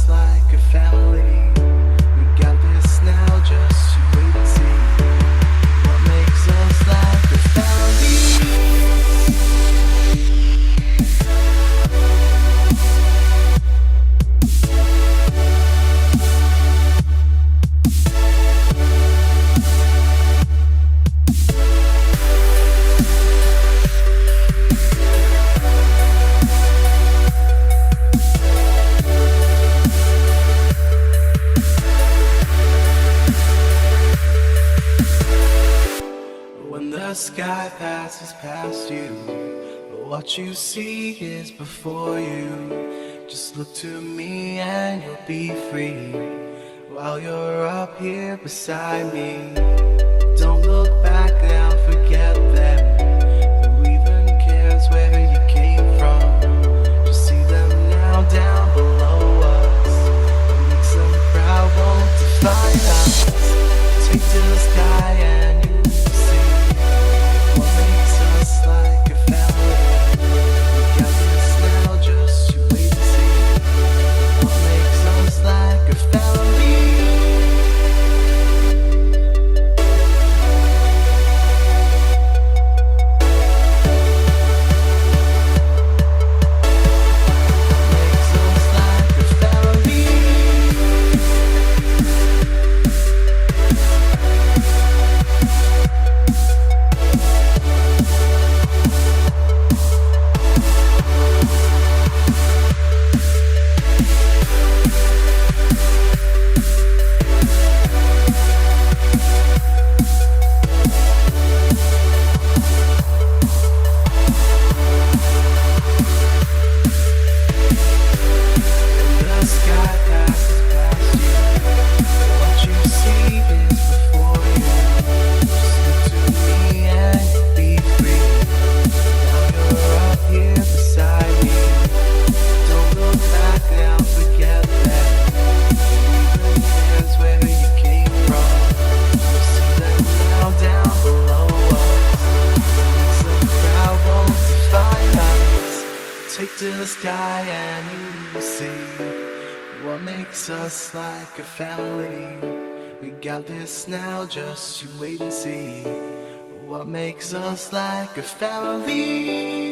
us like a family. We got this now, just you wait and see. What makes us like a family? When the sky passes past you, what you see is before you. Just look to me and you'll be free, while you're up here beside me. Don't look back now, forget them. Who even cares where you came from? Just see them now down below us. What makes them proud won't define us. Take to the sky and you see what makes us like a family. We got this now, just you wait and see. What makes us like a family? Makes us like a family. The sky passes past you. What you see is before you. Just look to me and you'll be free. Now you're up here beside me. Don't look back now, forget that. Who even cares where you came from? Just see them now down below us. Makes them proud won't define us. Take to the sky and you will see what makes us like a family. We got this now, just you wait and see what makes us like a family.